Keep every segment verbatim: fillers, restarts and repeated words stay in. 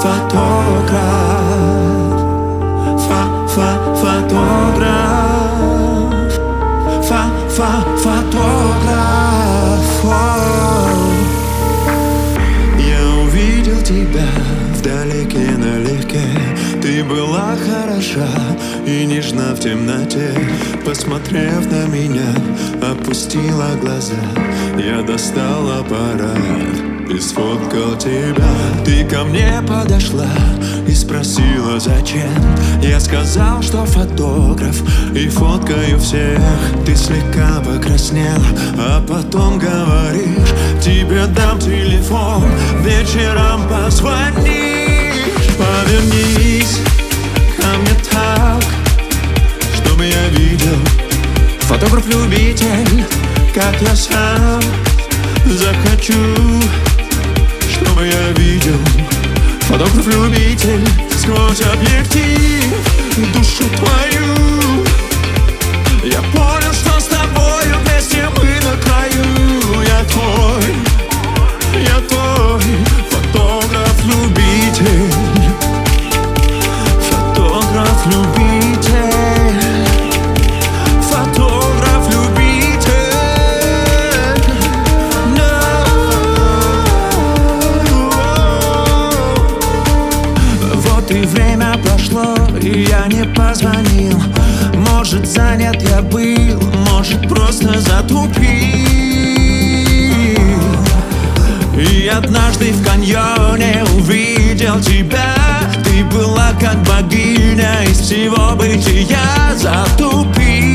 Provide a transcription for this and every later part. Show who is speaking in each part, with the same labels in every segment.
Speaker 1: фотограф, фотограф, фотограф. Я увидел тебя вдалеке налегке. Ты была хороша и нежна в темноте. Посмотрев на меня, опустила глаза. Я достал аппарат и сфоткал тебя. Ты ко мне подошла и спросила, зачем. Я сказал, что фотограф и фоткаю всех. Ты слегка покраснела, а потом говоришь: тебе дам телефон, вечером позвонишь. Повернись ко мне так, чтобы я видел. Фотограф-любитель, как я сам. Захочу, чтобы я видел. Фотограф-любитель, сквозь объектив душу твою. Я понял, что с тобою вместе мы на краю. Я твой, я твой фотограф-любитель. Фотограф-любитель, фотограф-любитель. No. Вот и время прошло, и я не позвонил. Может, занят я был, может, просто затупил. И однажды в каньоне увидел тебя. Ты была как богиня, из всего бытия затупил.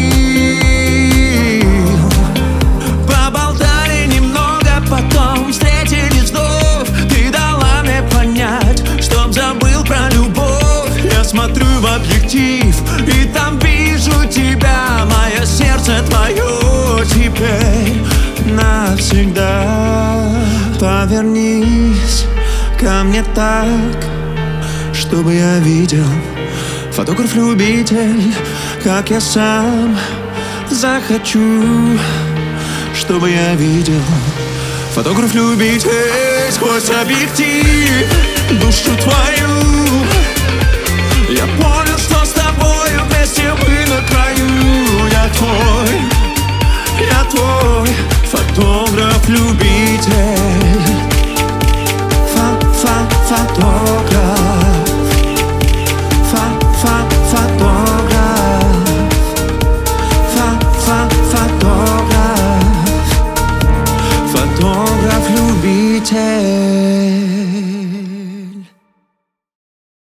Speaker 1: Поболтали немного, потом встретились вновь. Ты дала мне понять, чтоб забыл про любовь. Я смотрю в объектив, и там вижу тебя. Мое сердце твое теперь навсегда. Повернись ко мне так, чтобы я видел. Фотограф-любитель, как я сам. Захочу, чтобы я видел. Фотограф-любитель, сквозь объектив душу твою. Я понял, что с тобою вместе мы на краю. Я твой, я твой фотограф-любитель. Фотограф, фотограф, фотограф, фотограф-любитель.